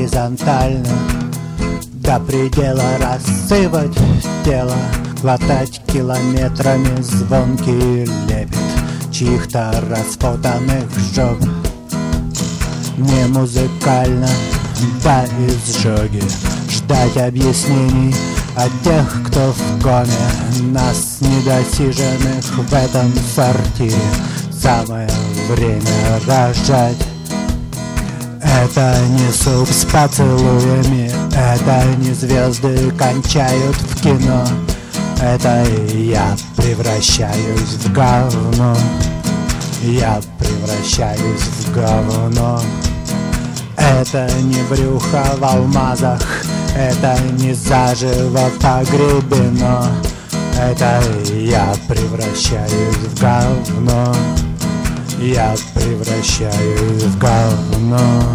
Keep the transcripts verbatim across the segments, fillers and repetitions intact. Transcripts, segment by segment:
горизонтально, до предела рассыпать тело, глотать километрами звонкий лепет чьих-то распутанных жоп. Не музыкально, да изжоги, ждать объяснений от тех, кто в коме, нас недосиженных в этом сортире. Самое время рожать. Это не суп с поцелуями, это не звезды кончают в кино, это я превращаюсь в говно, я превращаюсь в говно. Это не брюхо в алмазах, это не заживо погребено, это я превращаюсь в говно, я превращаюсь в говно.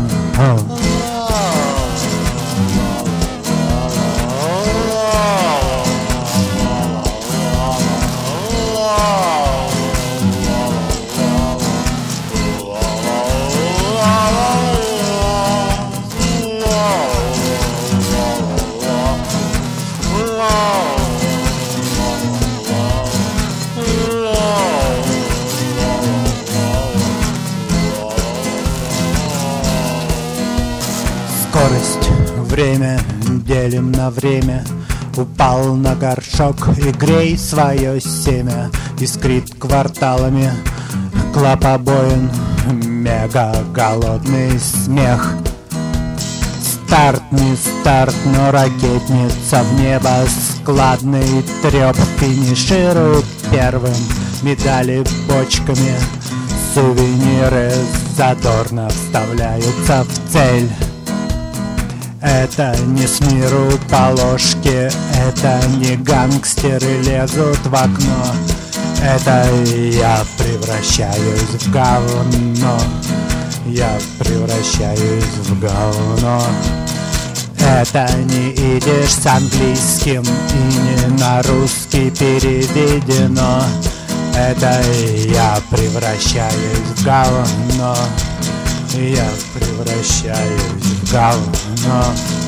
Скорость, время делим на время. Упал на горшок и грей свое семя. Искрит кварталами клопобоин мега голодный смех. Старт не старт, но ракетница в небо. Складный треп финиширует первым. Медали бочками, сувениры задорно вставляются в цель. Это не с миру по ложке, это не гангстеры лезут в окно, это я превращаюсь в говно, я превращаюсь в говно. Это не идиш с английским и не на русский переведено, это я превращаюсь в говно, я превращаюсь в говно.